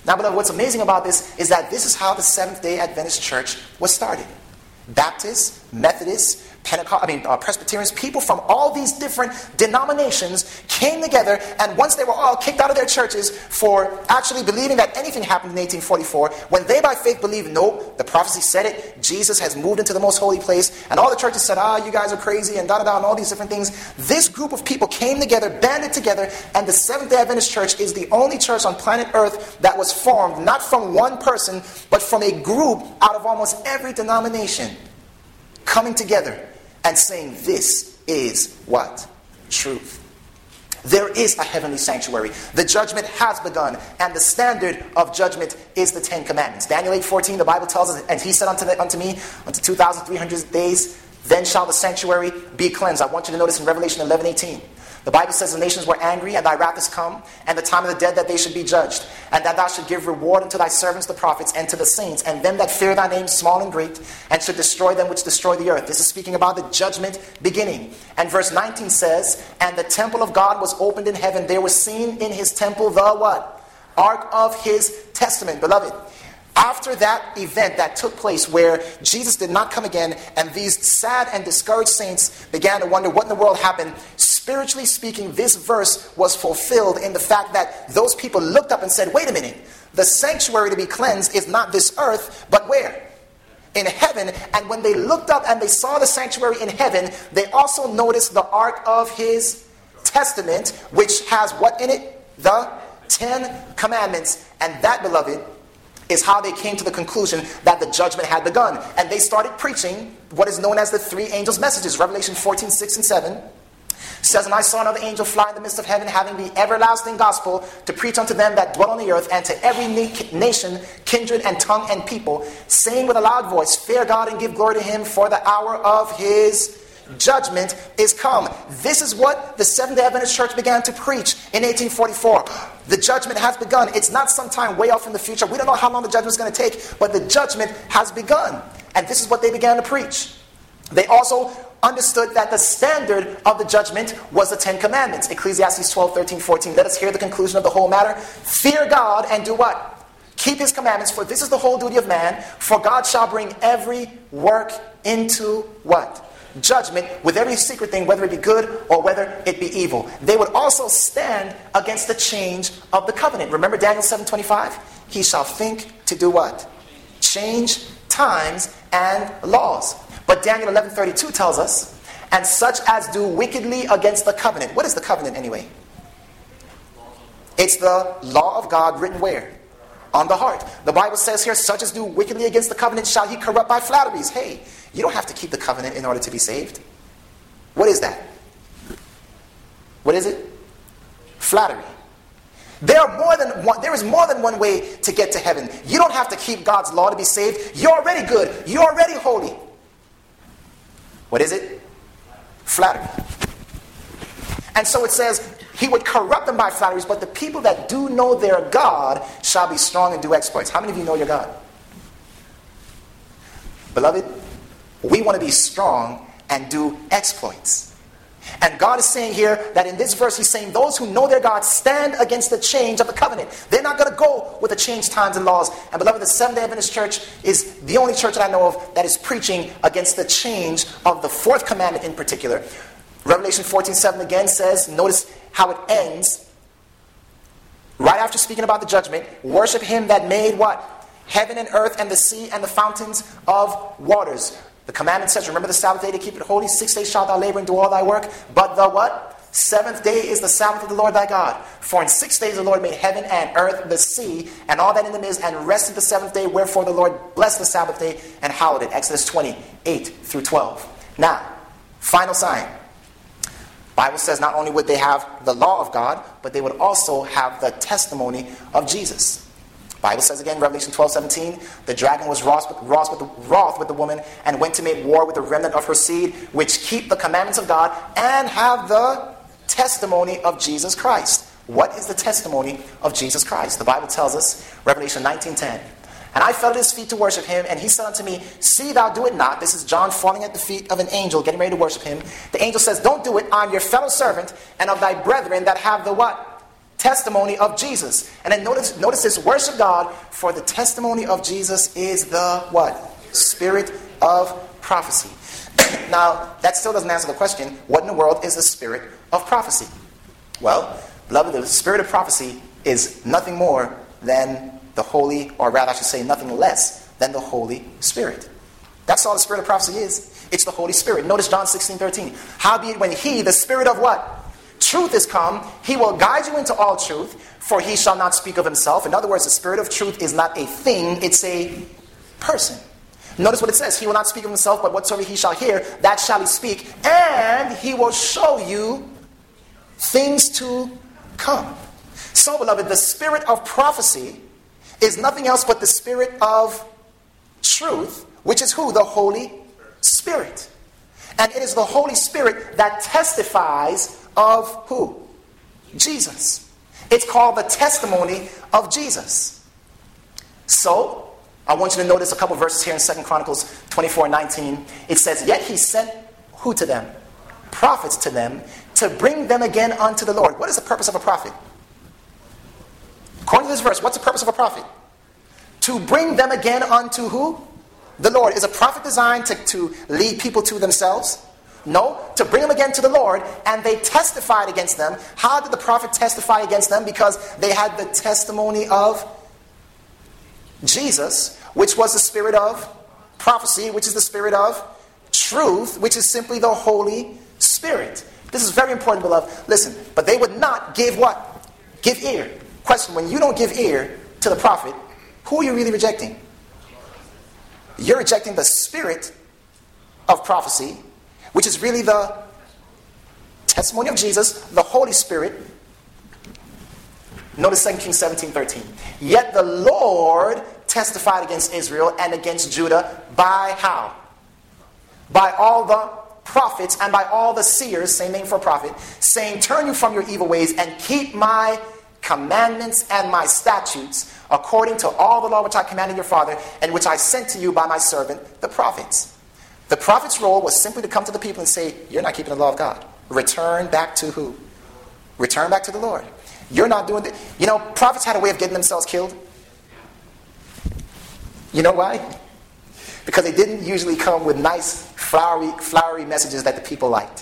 Now, beloved, what's amazing about this is that this is how the Seventh-day Adventist Church was started. Baptists, Methodists, Presbyterians, people from all these different denominations came together, and once they were all kicked out of their churches for actually believing that anything happened in 1844, when they by faith believed, no, the prophecy said it, Jesus has moved into the most holy place, and all the churches said, you guys are crazy, and da-da-da, and all these different things. This group of people came together, banded together, and the Seventh-day Adventist Church is the only church on planet Earth that was formed, not from one person, but from a group out of almost every denomination, coming together and saying, this is what? Truth. There is a heavenly sanctuary. The judgment has begun, and the standard of judgment is the Ten Commandments. Daniel 8:14, the Bible tells us, and he said unto me, unto 2,300 days, then shall the sanctuary be cleansed. I want you to notice in Revelation 11:18. The Bible says the nations were angry, and thy wrath is come, and the time of the dead that they should be judged, and that thou should give reward unto thy servants the prophets, and to the saints, and them that fear thy name, small and great, and should destroy them which destroy the earth. This is speaking about the judgment beginning. And verse 19 says, and the temple of God was opened in heaven. There was seen in his temple the what? Ark of his testament. Beloved, after that event that took place where Jesus did not come again, and these sad and discouraged saints began to wonder what in the world happened, spiritually speaking, this verse was fulfilled in the fact that those people looked up and said, wait a minute, the sanctuary to be cleansed is not this earth, but where? In heaven. And when they looked up and they saw the sanctuary in heaven, they also noticed the Ark of his testament, which has what in it? The 10 Commandments. And that, beloved, is how they came to the conclusion that the judgment had begun. And they started preaching what is known as the three angels' messages. Revelation 14:6 and 7 says, and I saw another angel fly in the midst of heaven, having the everlasting gospel to preach unto them that dwell on the earth, and to every nation, kindred, and tongue, and people, saying with a loud voice, fear God and give glory to him, for the hour of his judgment is come. This is what the Seventh-day Adventist Church began to preach in 1844. The judgment has begun. It's not sometime way off in the future. We don't know how long the judgment is going to take, but the judgment has begun. And this is what they began to preach. They also understood that the standard of the judgment was the 10 Commandments. Ecclesiastes 12:13-14. Let us hear the conclusion of the whole matter. Fear God and do what? Keep his commandments, for this is the whole duty of man. For God shall bring every work into what? Judgment, with every secret thing, whether it be good or whether it be evil. They would also stand against the change of the covenant. Remember Daniel 7:25? He shall think to do what? Change times and laws. But Daniel 11:32 tells us, and such as do wickedly against the covenant. What is the covenant anyway? It's the law of God written where? On the heart. The Bible says here, such as do wickedly against the covenant shall he corrupt by flatteries. Hey, you don't have to keep the covenant in order to be saved. What is that? What is it? Flattery. There is more than one way to get to heaven. You don't have to keep God's law to be saved. You're already good. You're already holy. What is it? Flattery. And so it says, he would corrupt them by flatteries, but the people that do know their God shall be strong and do exploits. How many of you know your God? Beloved, we want to be strong and do exploits. And God is saying here that in this verse, he's saying those who know their God stand against the change of the covenant. They're not going to go with the changed times and laws. And beloved, the Seventh-day Adventist Church is the only church that I know of that is preaching against the change of the fourth commandment in particular. Revelation 14:7 again says, notice how it ends. Right after speaking about the judgment, worship him that made what? Heaven and earth and the sea and the fountains of waters. The commandment says, remember the Sabbath day to keep it holy. 6 days shalt thou labor and do all thy work. But the what? Seventh day is the Sabbath of the Lord thy God. For in 6 days the Lord made heaven and earth, the sea, and all that in them is, and rested the seventh day. Wherefore the Lord blessed the Sabbath day and hallowed it. Exodus 20:8-12. Now, final sign. Bible says not only would they have the law of God, but they would also have the testimony of Jesus. Bible says again, Revelation 12:17, the dragon was wroth with the woman, and went to make war with the remnant of her seed, which keep the commandments of God and have the testimony of Jesus Christ. What is the testimony of Jesus Christ? The Bible tells us, Revelation 19:10, and I fell at his feet to worship him, and he said unto me, see thou do it not. This is John falling at the feet of an angel, getting ready to worship him. The angel says, don't do it. I'm your fellow servant, and of thy brethren that have the what? testimony of Jesus. And then notice this, worship God, for the testimony of Jesus is the what? Spirit of prophecy. Now, that still doesn't answer the question, what in the world is the spirit of prophecy? Well, beloved, the spirit of prophecy is nothing more than the Holy, or rather I should say nothing less than the Holy Spirit. That's all the spirit of prophecy is. It's the Holy Spirit. Notice John 16:13. Howbeit when he, the Spirit of what? Truth is come, he will guide you into all truth, for he shall not speak of himself. In other words, the Spirit of truth is not a thing, it's a person. Notice what it says. He will not speak of himself, but whatsoever he shall hear, that shall he speak. And he will show you things to come. So, beloved, the spirit of prophecy is nothing else but the spirit of truth, which is who? The Holy Spirit. And it is the Holy Spirit that testifies of who? Jesus. It's called the testimony of Jesus. So, I want you to notice a couple verses here in 2 Chronicles 24:19. It says, yet he sent who to them? Prophets to them, to bring them again unto the Lord. What is the purpose of a prophet? According to this verse, what's the purpose of a prophet? To bring them again unto who? The Lord. Is a prophet designed to lead people to themselves? No, to bring them again to the Lord, and they testified against them. How did the prophet testify against them? Because they had the testimony of Jesus, which was the spirit of prophecy, which is the spirit of truth, which is simply the Holy Spirit. This is very important, beloved. Listen, but they would not give what? Give ear. Question, when you don't give ear to the prophet, who are you really rejecting? You're rejecting the spirit of prophecy, which is really the testimony of Jesus, the Holy Spirit. Notice 2 Kings 17:13. Yet the Lord testified against Israel and against Judah by how? By all the prophets and by all the seers, same name for prophet, saying, turn you from your evil ways and keep my commandments and my statutes according to all the law which I commanded your father and which I sent to you by my servant, the prophets. The prophet's role was simply to come to the people and say, you're not keeping the law of God. Return back to who? Return back to the Lord. You're not doing it. You know, prophets had a way of getting themselves killed. You know why? Because they didn't usually come with nice, flowery messages that the people liked.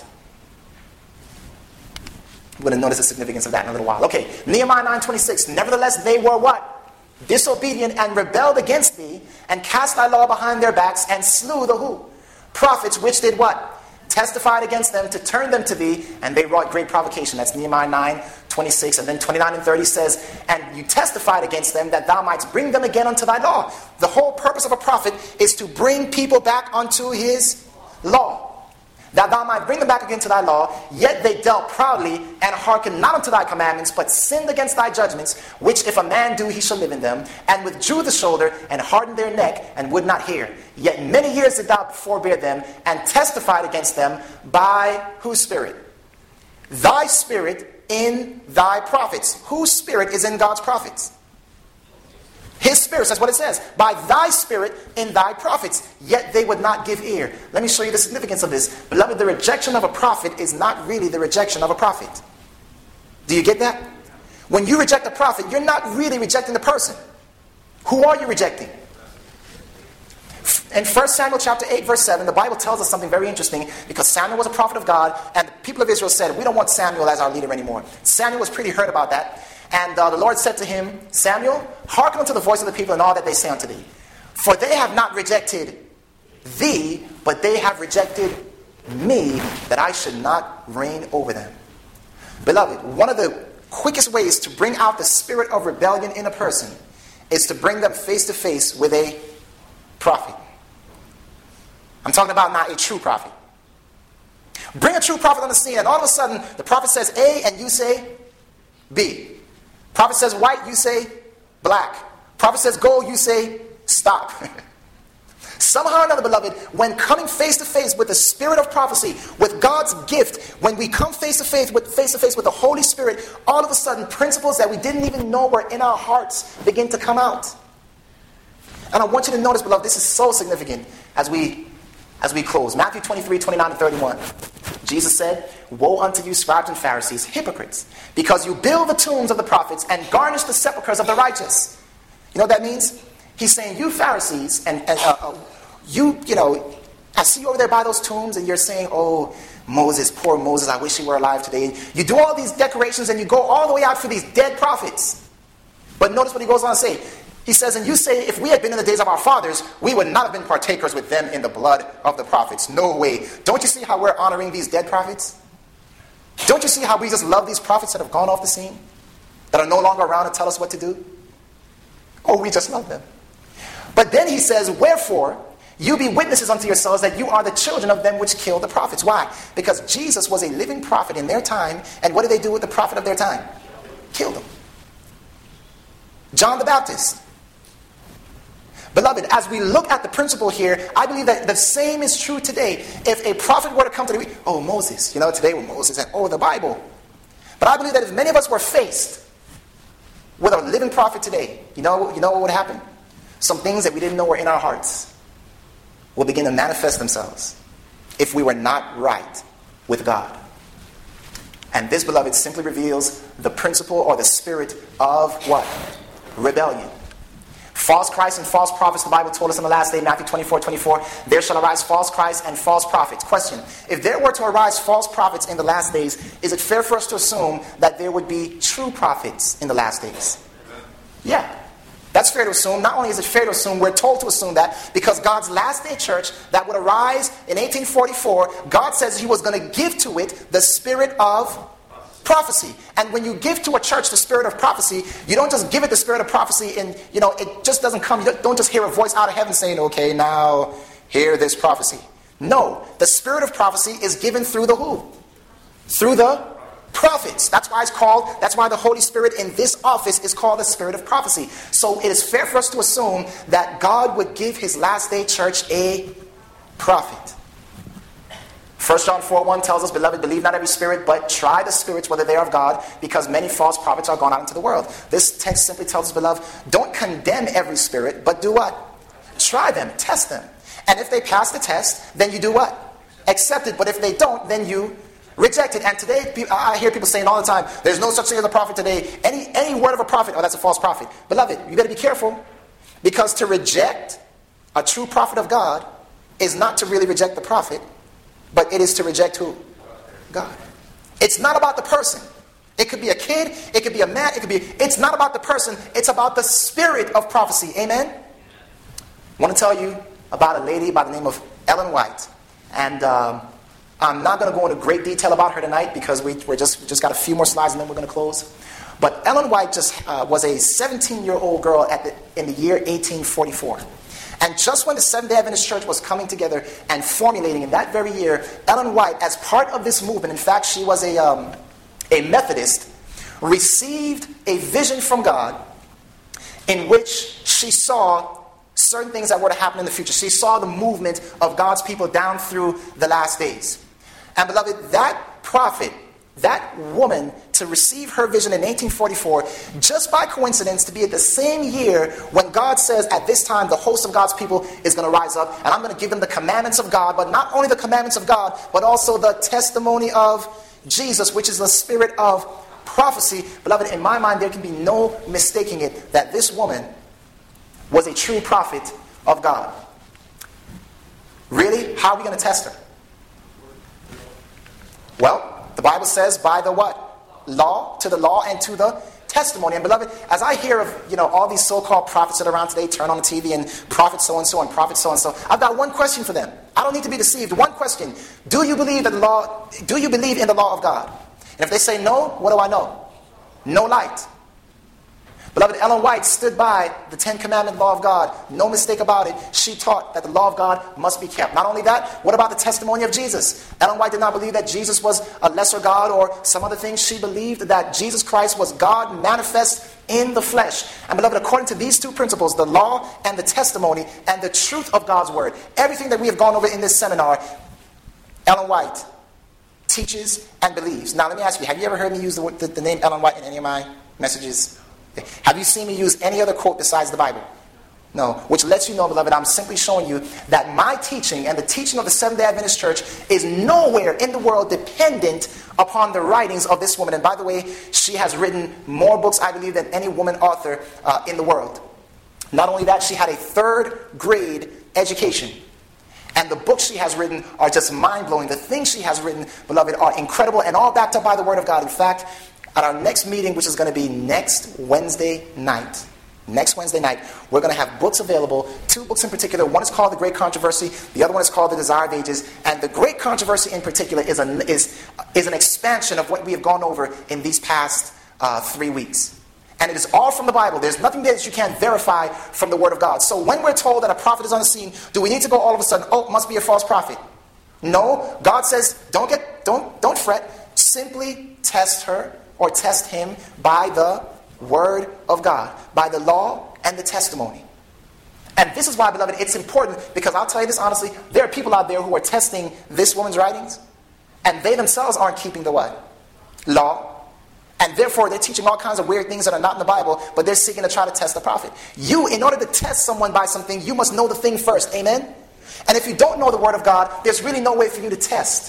We're going to notice the significance of that in a little while. Okay, Nehemiah 9:26. Nevertheless, they were what? Disobedient and rebelled against thee, and cast thy law behind their backs, and slew the who? Prophets, which did what? Testified against them to turn them to thee, and they wrought great provocation. That's Nehemiah 9:26, and then 29 and 30 says, and you testified against them that thou mightst bring them again unto thy law. The whole purpose of a prophet is to bring people back unto his law, that thou might bring them back again to thy law. Yet they dealt proudly, and hearkened not unto thy commandments, but sinned against thy judgments, which if a man do, he shall live in them, and withdrew the shoulder, and hardened their neck, and would not hear. Yet many years did thou forbear them, and testified against them by whose spirit? Thy spirit in thy prophets. Whose spirit is in God's prophets? His spirit, that's what it says. By thy spirit in thy prophets. Yet they would not give ear. Let me show you the significance of this. Beloved, the rejection of a prophet is not really the rejection of a prophet. Do you get that? When you reject a prophet, you're not really rejecting the person. Who are you rejecting? In 1 Samuel chapter 8, verse 7, the Bible tells us something very interesting, because Samuel was a prophet of God, and the people of Israel said, we don't want Samuel as our leader anymore. Samuel was pretty hurt about that. And the Lord said to him, Samuel, hearken unto the voice of the people and all that they say unto thee. For they have not rejected thee, but they have rejected me, that I should not reign over them. Beloved, one of the quickest ways to bring out the spirit of rebellion in a person is to bring them face to face with a prophet. I'm talking about not a true prophet. Bring a true prophet on the scene, and all of a sudden the prophet says A and you say B. Prophet says white, you say black. Prophet says go, you say stop. Somehow or another, beloved, when coming face to face with the spirit of prophecy, with God's gift, when we come face to face with the Holy Spirit, all of a sudden principles that we didn't even know were in our hearts begin to come out. And I want you to notice, beloved, this is so significant as we close. Matthew 23, 29 and 31. Jesus said, "Woe unto you, scribes and Pharisees, hypocrites, because you build the tombs of the prophets and garnish the sepulchres of the righteous." You know what that means? He's saying, you Pharisees, and you know, I see you over there by those tombs, and you're saying, "Oh, Moses, poor Moses, I wish he were alive today." And you do all these decorations, and you go all the way out for these dead prophets. But notice what he goes on to say. He says, "And you say, if we had been in the days of our fathers, we would not have been partakers with them in the blood of the prophets." No way. Don't you see how we're honoring these dead prophets? Don't you see how we just love these prophets that have gone off the scene? That are no longer around to tell us what to do? Oh, we just love them. But then he says, "Wherefore, you be witnesses unto yourselves that you are the children of them which killed the prophets." Why? Because Jesus was a living prophet in their time. And what did they do with the prophet of their time? Killed him. John the Baptist. Beloved, as we look at the principle here, I believe that the same is true today. If a prophet were to come to the "Oh, Moses," you know, today with Moses, and "Oh, the Bible." But I believe that if many of us were faced with a living prophet today, you know what would happen? Some things that we didn't know were in our hearts will begin to manifest themselves if we were not right with God. And this, beloved, simply reveals the principle or the spirit of what? Rebellion. False Christs and false prophets, the Bible told us in the last day, Matthew 24:24, "There shall arise false Christs and false prophets." Question: if there were to arise false prophets in the last days, is it fair for us to assume that there would be true prophets in the last days? Yeah. That's fair to assume. Not only is it fair to assume, we're told to assume that because God's last day church that would arise in 1844, God says he was going to give to it the spirit of prophecy. And when you give to a church the spirit of prophecy, you don't just give it the spirit of prophecy and, it just doesn't come. You don't just hear a voice out of heaven saying, "Okay, now hear this prophecy." No, the spirit of prophecy is given through the who? Through the prophets. That's why the Holy Spirit in this office is called the spirit of prophecy. So it is fair for us to assume that God would give his last day church a prophet. 1 John 4:1 tells us, "Beloved, believe not every spirit, but try the spirits whether they are of God, because many false prophets are gone out into the world." This text simply tells us, beloved, don't condemn every spirit, but do what? Try them, test them. And if they pass the test, then you do what? Accept it. But if they don't, then you reject it. And today, I hear people saying all the time, "There's no such thing as a prophet today." Any word of a prophet, oh, that's a false prophet. Beloved, you got to be careful, because to reject a true prophet of God is not to really reject the prophet, but it is to reject who? God. It's not about the person. It could be a kid, it could be a man, it's not about the person, it's about the spirit of prophecy. Amen? I want to tell you about a lady by the name of Ellen White. And I'm not going to go into great detail about her tonight because we just got a few more slides and then we're going to close. But Ellen White just was a 17-year-old girl in the year 1844. And just when the Seventh-day Adventist Church was coming together and formulating in that very year, Ellen White, as part of this movement, in fact, she was a Methodist, received a vision from God in which she saw certain things that were to happen in the future. She saw the movement of God's people down through the last days. And beloved, that prophet, that woman, to receive her vision in 1844, just by coincidence, to be at the same year when God says, at this time, the host of God's people is going to rise up, and I'm going to give them the commandments of God, but not only the commandments of God, but also the testimony of Jesus, which is the spirit of prophecy. Beloved, in my mind, there can be no mistaking it that this woman was a true prophet of God. Really? How are we going to test her? Well, the Bible says by the what? Law, to the law and to the testimony. And beloved, as I hear of all these so-called prophets that are around today, turn on the TV and prophet so-and-so and prophet so-and-so, I've got one question for them. I don't need to be deceived. One question. Do you believe in the law of God? And if they say no, what do I know? No light. Beloved, Ellen White stood by the Ten Commandment law of God. No mistake about it. She taught that the law of God must be kept. Not only that, what about the testimony of Jesus? Ellen White did not believe that Jesus was a lesser God or some other thing. She believed that Jesus Christ was God manifest in the flesh. And beloved, according to these two principles, the law and the testimony and the truth of God's word, everything that we have gone over in this seminar, Ellen White teaches and believes. Now let me ask you, have you ever heard me use the name Ellen White in any of my messages? Have you seen me use any other quote besides the Bible? No, which lets you know, beloved, I'm simply showing you that my teaching and the teaching of the Seventh-day Adventist Church is nowhere in the world dependent upon the writings of this woman. And by the way, she has written more books, I believe, than any woman author in the world. Not only that, she had a 3rd grade education. And the books she has written are just mind-blowing. The things she has written, beloved, are incredible and all backed up by the Word of God. In fact, at our next meeting, which is going to be next Wednesday night, we're going to have books available, 2 books in particular. One is called The Great Controversy. The other one is called The Desire of Ages. And The Great Controversy in particular is an expansion of what we have gone over in these past 3 weeks. And it is all from the Bible. There's nothing there that you can't verify from the Word of God. So when we're told that a prophet is on the scene, do we need to go all of a sudden, oh, it must be a false prophet? No. God says, don't fret. Simply test her or test him by the Word of God, by the law and the testimony. And this is why, beloved, it's important, because I'll tell you this honestly, there are people out there who are testing this woman's writings, and they themselves aren't keeping the what? Law. And therefore, they're teaching all kinds of weird things that are not in the Bible, but they're seeking to try to test the prophet. You, in order to test someone by something, you must know the thing first. Amen? And if you don't know the Word of God, there's really no way for you to test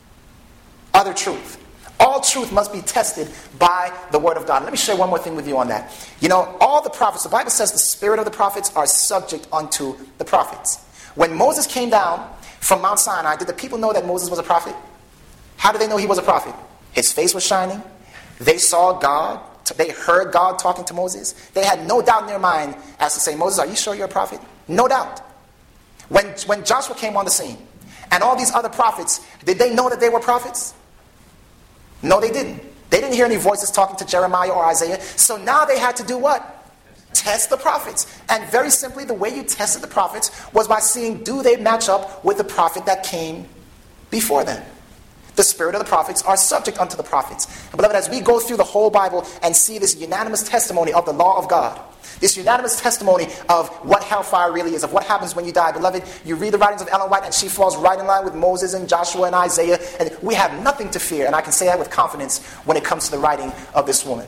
other truth. All truth must be tested by the Word of God. Let me share one more thing with you on that. You know, all the prophets, the Bible says the spirit of the prophets are subject unto the prophets. When Moses came down from Mount Sinai, did the people know that Moses was a prophet? How did they know he was a prophet? His face was shining. They saw God. They heard God talking to Moses. They had no doubt in their mind as to say, Moses, are you sure you're a prophet? No doubt. When Joshua came on the scene, and all these other prophets, did they know that they were prophets? No, they didn't. They didn't hear any voices talking to Jeremiah or Isaiah. So now they had to do what? Test the prophets. And very simply, the way you tested the prophets was by seeing, do they match up with the prophet that came before them? The spirit of the prophets are subject unto the prophets. And beloved, as we go through the whole Bible and see this unanimous testimony of the law of God, this unanimous testimony of what hellfire really is, of what happens when you die. Beloved, you read the writings of Ellen White and she falls right in line with Moses and Joshua and Isaiah. And we have nothing to fear. And I can say that with confidence when it comes to the writing of this woman.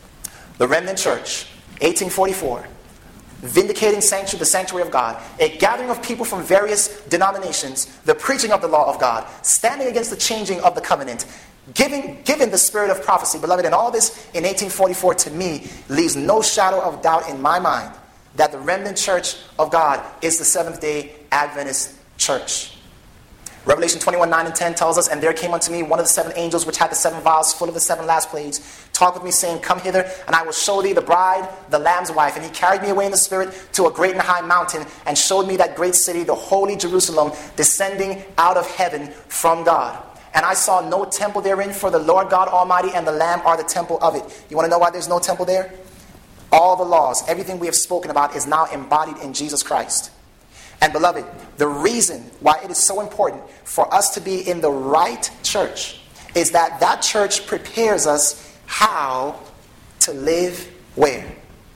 The Remnant Church, 1844. Vindicating the sanctuary of God, a gathering of people from various denominations, the preaching of the law of God, standing against the changing of the covenant, given the spirit of prophecy. Beloved, and all this in 1844 to me leaves no shadow of doubt in my mind that the Remnant Church of God is the Seventh-day Adventist Church. Revelation 21:9-10 tells us, and there came unto me one of the 7 angels which had the 7 vials full of the 7 last plagues, talked with me, saying, Come hither, and I will show thee the bride, the Lamb's wife. And he carried me away in the spirit to a great and high mountain, and showed me that great city, the holy Jerusalem, descending out of heaven from God. And I saw no temple therein, for the Lord God Almighty and the Lamb are the temple of it. You want to know why there's no temple there? All the laws, everything we have spoken about is now embodied in Jesus Christ. And beloved, the reason why it is so important for us to be in the right church is that that church prepares us how to live where?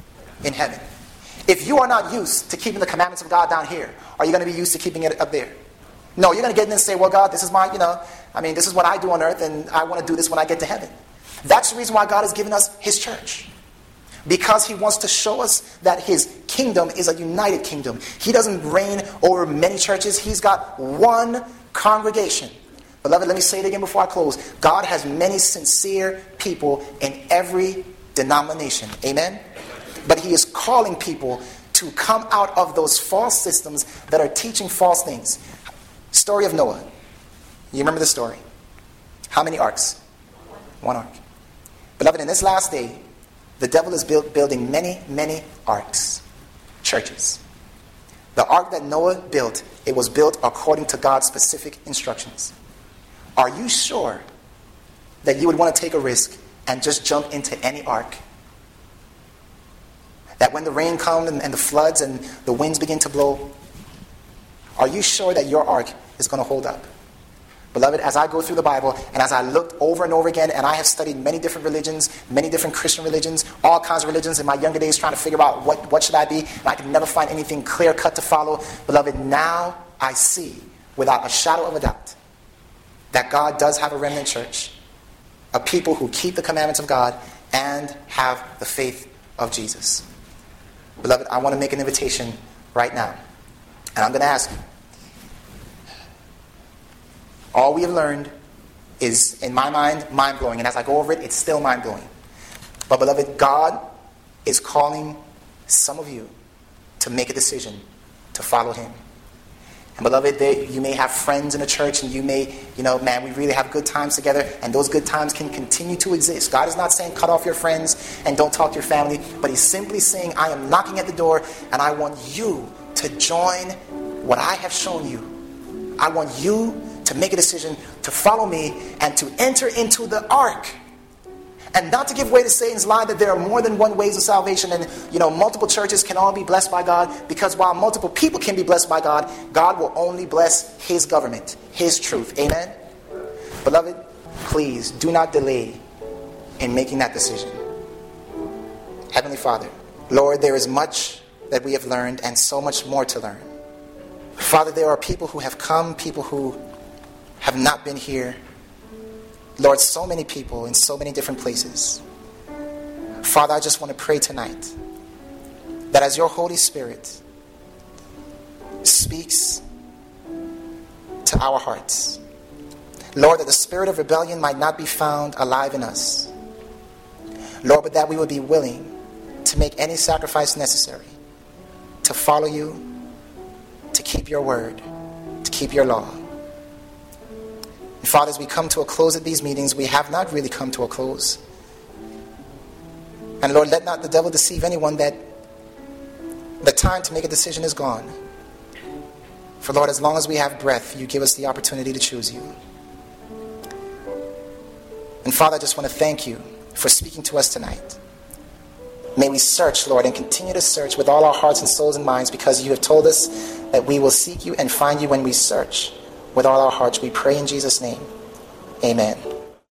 In heaven. If you are not used to keeping the commandments of God down here, are you going to be used to keeping it up there? No, you're going to get in and say, well, God, this is my, this is what I do on earth, and I want to do this when I get to heaven. That's the reason why God has given us His church. Because He wants to show us that His kingdom is a united kingdom. He doesn't reign over many churches. He's got one congregation. Beloved, let me say it again before I close. God has many sincere people in every denomination. Amen? But He is calling people to come out of those false systems that are teaching false things. Story of Noah. You remember the story? How many arks? 1 ark. Beloved, in this last day, the devil is building many, many arks. Churches. The ark that Noah built, it was built according to God's specific instructions. Are you sure that you would want to take a risk and just jump into any ark? That when the rain comes and the floods and the winds begin to blow, are you sure that your ark is going to hold up? Beloved, as I go through the Bible and as I looked over and over again, and I have studied many different religions, many different Christian religions, all kinds of religions in my younger days trying to figure out what should I be, and I could never find anything clear-cut to follow. Beloved, now I see without a shadow of a doubt that God does have a remnant church, a people who keep the commandments of God and have the faith of Jesus. Beloved, I want to make an invitation right now. And I'm going to ask you. All we have learned is, in my mind, mind-blowing. And as I go over it, it's still mind-blowing. But beloved, God is calling some of you to make a decision to follow him. And beloved, you may have friends in the church and you may, man, we really have good times together, and those good times can continue to exist. God is not saying cut off your friends and don't talk to your family, but he's simply saying, I am knocking at the door and I want you to join what I have shown you. I want you to make a decision to follow me and to enter into the ark. And not to give way to Satan's lie that there are more than one ways of salvation, and multiple churches can all be blessed by God, because while multiple people can be blessed by God, God will only bless his government, his truth. Amen? Beloved, please do not delay in making that decision. Heavenly Father, Lord, there is much that we have learned and so much more to learn. Father, there are people who have come, people who have not been here. Lord, so many people in so many different places. Father, I just want to pray tonight that as your Holy Spirit speaks to our hearts, Lord, that the spirit of rebellion might not be found alive in us. Lord, but that we would be willing to make any sacrifice necessary to follow you, to keep your word, to keep your law. Father, as we come to a close at these meetings, we have not really come to a close. And Lord, let not the devil deceive anyone that the time to make a decision is gone. For Lord, as long as we have breath, you give us the opportunity to choose you. And Father, I just want to thank you for speaking to us tonight. May we search, Lord, and continue to search with all our hearts and souls and minds, because you have told us that we will seek you and find you when we search with all our hearts. We pray in Jesus' name. Amen.